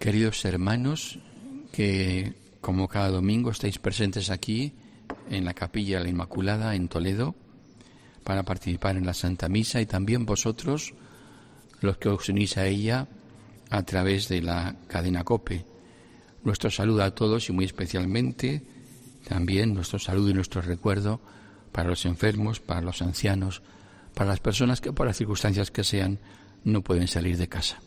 Queridos hermanos, que como cada domingo estáis presentes aquí en la Capilla de la Inmaculada en Toledo para participar en la Santa Misa, y también vosotros, los que os unís a ella a través de la cadena COPE. Nuestro saludo a todos y muy especialmente también nuestro saludo y nuestro recuerdo para los enfermos, para los ancianos, para las personas que por las circunstancias que sean no pueden salir de casa.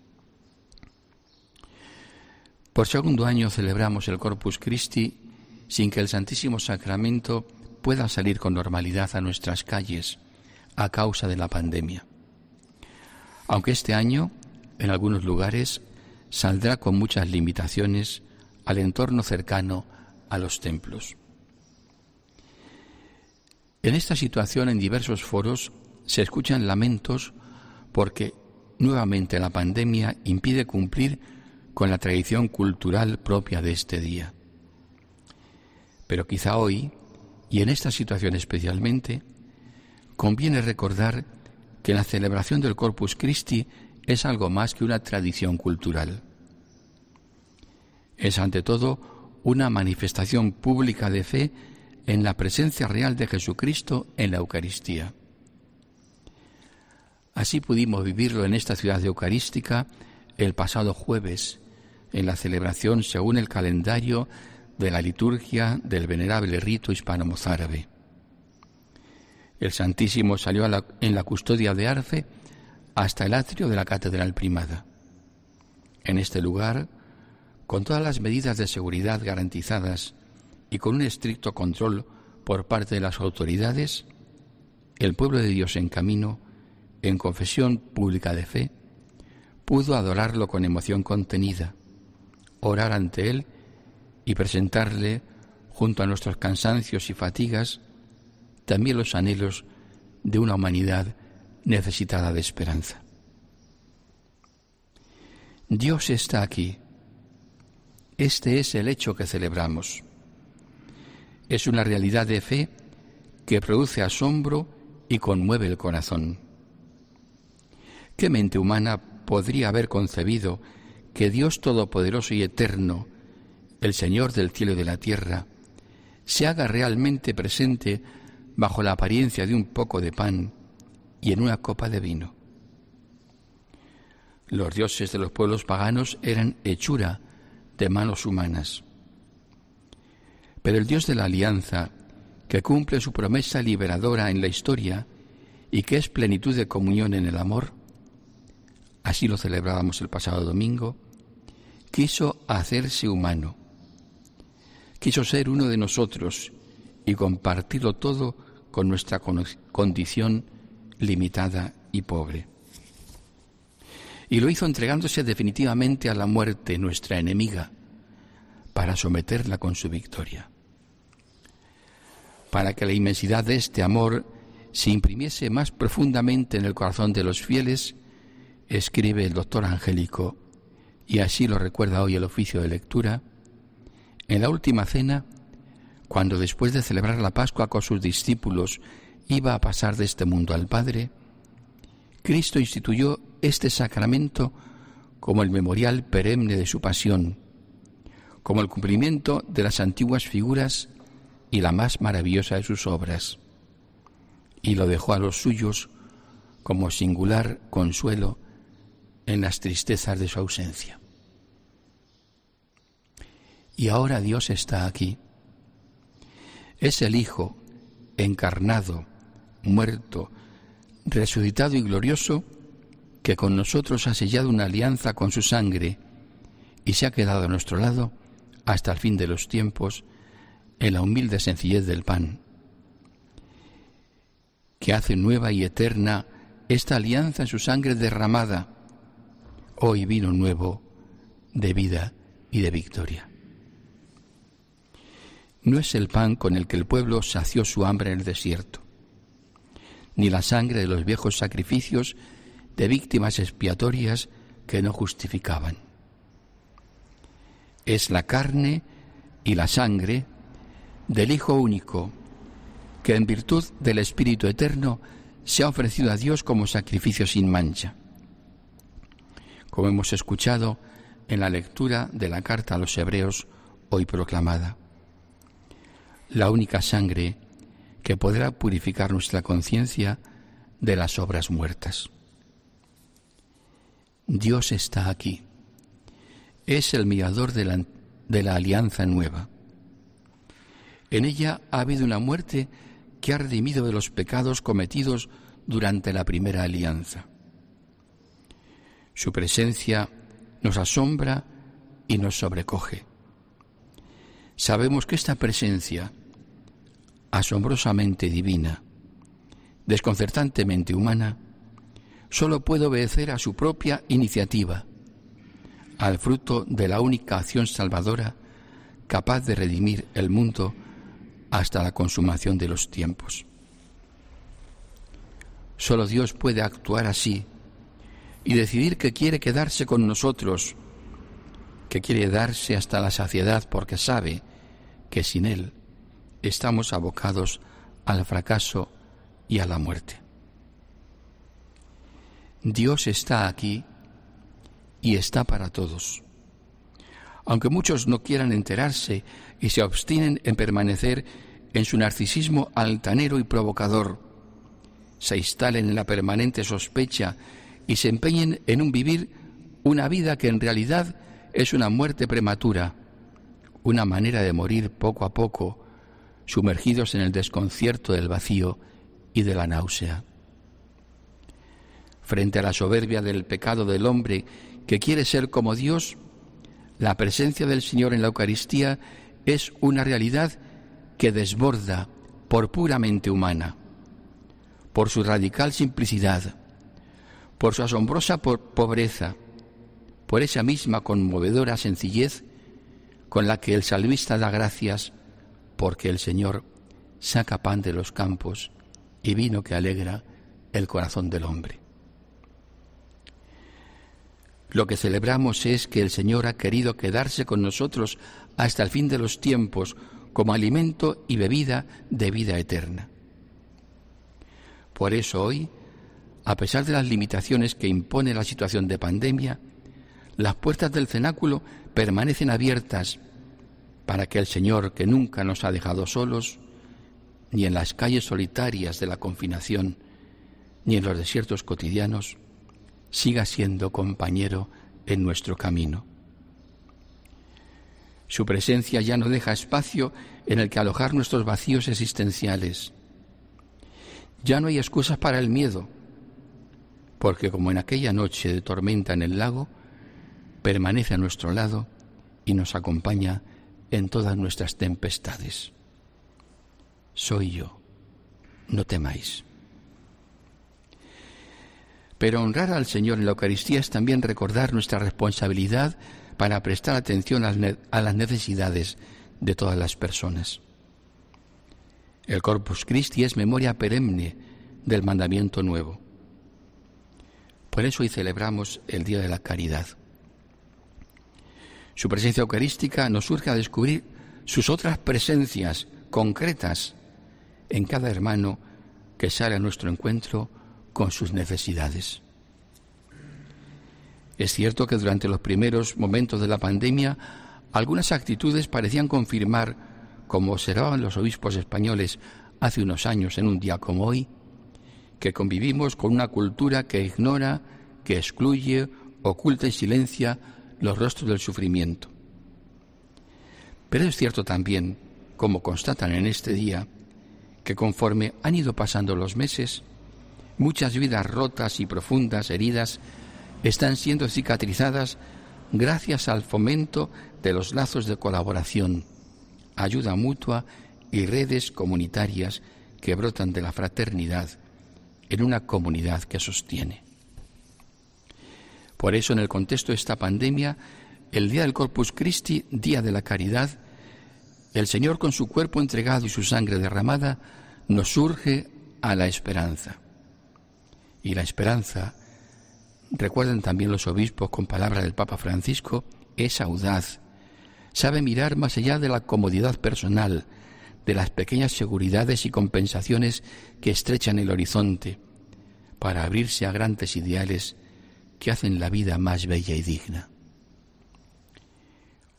Por segundo año celebramos el Corpus Christi sin que el Santísimo Sacramento pueda salir con normalidad a nuestras calles a causa de la pandemia. Aunque este año, en algunos lugares, saldrá con muchas limitaciones al entorno cercano a los templos. En esta situación, en diversos foros, se escuchan lamentos porque nuevamente la pandemia impide cumplir con la tradición cultural propia de este día. Pero quizá hoy, y en esta situación especialmente, conviene recordar que la celebración del Corpus Christi es algo más que una tradición cultural. Es ante todo una manifestación pública de fe en la presencia real de Jesucristo en la Eucaristía. Así pudimos vivirlo en esta ciudad eucarística el pasado jueves, en la celebración según el calendario de la liturgia del venerable rito hispano-mozárabe. El Santísimo salió en la custodia de Arfe hasta el atrio de la Catedral Primada. En este lugar, con todas las medidas de seguridad garantizadas y con un estricto control por parte de las autoridades, el pueblo de Dios en camino, en confesión pública de fe, pudo adorarlo con emoción contenida, orar ante Él y presentarle, junto a nuestros cansancios y fatigas, también los anhelos de una humanidad necesitada de esperanza. Dios está aquí. Este es el hecho que celebramos. Es una realidad de fe que produce asombro y conmueve el corazón. ¿Qué mente humana podría haber concebido que Dios Todopoderoso y Eterno, el Señor del cielo y de la tierra, se haga realmente presente bajo la apariencia de un poco de pan y en una copa de vino? Los dioses de los pueblos paganos eran hechura de manos humanas. Pero el Dios de la alianza, que cumple su promesa liberadora en la historia y que es plenitud de comunión en el amor, así lo celebrábamos el pasado domingo, quiso hacerse humano, quiso ser uno de nosotros y compartirlo todo con nuestra condición limitada y pobre. Y lo hizo entregándose definitivamente a la muerte, nuestra enemiga, para someterla con su victoria. Para que la inmensidad de este amor se imprimiese más profundamente en el corazón de los fieles, escribe el doctor Angélico, y así lo recuerda hoy el oficio de lectura, en la última cena, cuando después de celebrar la Pascua con sus discípulos iba a pasar de este mundo al Padre, Cristo instituyó este sacramento como el memorial perenne de su pasión, como el cumplimiento de las antiguas figuras y la más maravillosa de sus obras, y lo dejó a los suyos como singular consuelo en las tristezas de su ausencia. Y ahora Dios está aquí. Es el Hijo, encarnado, muerto, resucitado y glorioso, que con nosotros ha sellado una alianza con su sangre y se ha quedado a nuestro lado hasta el fin de los tiempos en la humilde sencillez del pan, que hace nueva y eterna esta alianza en su sangre derramada, hoy vino nuevo de vida y de victoria. No es el pan con el que el pueblo sació su hambre en el desierto, ni la sangre de los viejos sacrificios de víctimas expiatorias que no justificaban. Es la carne y la sangre del Hijo único, que en virtud del Espíritu Eterno se ha ofrecido a Dios como sacrificio sin mancha. Como hemos escuchado, en la lectura de la carta a los Hebreos hoy proclamada. La única sangre que podrá purificar nuestra conciencia de las obras muertas. Dios está aquí. Es el mediador de la alianza nueva. En ella ha habido una muerte que ha redimido de los pecados cometidos durante la primera alianza. Su presencia nos asombra y nos sobrecoge. Sabemos que esta presencia, asombrosamente divina, desconcertantemente humana, solo puede obedecer a su propia iniciativa, al fruto de la única acción salvadora capaz de redimir el mundo hasta la consumación de los tiempos. Solo Dios puede actuar así y decidir que quiere quedarse con nosotros, que quiere darse hasta la saciedad porque sabe que sin Él estamos abocados al fracaso y a la muerte. Dios está aquí y está para todos. Aunque muchos no quieran enterarse y se obstinen en permanecer en su narcisismo altanero y provocador, se instalen en la permanente sospecha y se empeñen en vivir una vida que en realidad es una muerte prematura, una manera de morir poco a poco, sumergidos en el desconcierto del vacío y de la náusea. Frente a la soberbia del pecado del hombre que quiere ser como Dios, la presencia del Señor en la Eucaristía es una realidad que desborda por puramente humana, por su radical simplicidad, por su asombrosa pobreza, por esa misma conmovedora sencillez con la que el salmista da gracias porque el Señor saca pan de los campos y vino que alegra el corazón del hombre. Lo que celebramos es que el Señor ha querido quedarse con nosotros hasta el fin de los tiempos como alimento y bebida de vida eterna. Por eso hoy, a pesar de las limitaciones que impone la situación de pandemia, las puertas del cenáculo permanecen abiertas para que el Señor, que nunca nos ha dejado solos, ni en las calles solitarias de la confinación, ni en los desiertos cotidianos, siga siendo compañero en nuestro camino. Su presencia ya no deja espacio en el que alojar nuestros vacíos existenciales. Ya no hay excusas para el miedo, porque como en aquella noche de tormenta en el lago, permanece a nuestro lado y nos acompaña en todas nuestras tempestades. Soy yo, no temáis. Pero honrar al Señor en la Eucaristía es también recordar nuestra responsabilidad para prestar atención a las necesidades de todas las personas. El Corpus Christi es memoria perenne del mandamiento nuevo. Por eso hoy celebramos el Día de la Caridad. Su presencia eucarística nos urge a descubrir sus otras presencias concretas en cada hermano que sale a nuestro encuentro con sus necesidades. Es cierto que durante los primeros momentos de la pandemia algunas actitudes parecían confirmar, como observaban los obispos españoles hace unos años en un día como hoy, que convivimos con una cultura que ignora, que excluye, oculta y silencia los rostros del sufrimiento. Pero es cierto también, como constatan en este día, que conforme han ido pasando los meses, muchas vidas rotas y profundas heridas están siendo cicatrizadas gracias al fomento de los lazos de colaboración, ayuda mutua y redes comunitarias que brotan de la fraternidad en una comunidad que sostiene. Por eso, en el contexto de esta pandemia, el Día del Corpus Christi, Día de la Caridad, el Señor con su cuerpo entregado y su sangre derramada nos urge a la esperanza. Y la esperanza, recuerdan también los obispos con palabra del Papa Francisco, es audaz. Sabe mirar más allá de la comodidad personal, de las pequeñas seguridades y compensaciones que estrechan el horizonte, para abrirse a grandes ideales que hacen la vida más bella y digna.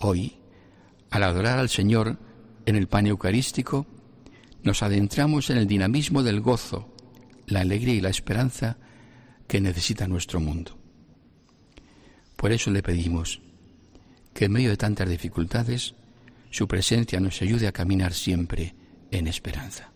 Hoy, al adorar al Señor en el pan eucarístico, nos adentramos en el dinamismo del gozo, la alegría y la esperanza que necesita nuestro mundo. Por eso le pedimos que en medio de tantas dificultades, su presencia nos ayude a caminar siempre en esperanza.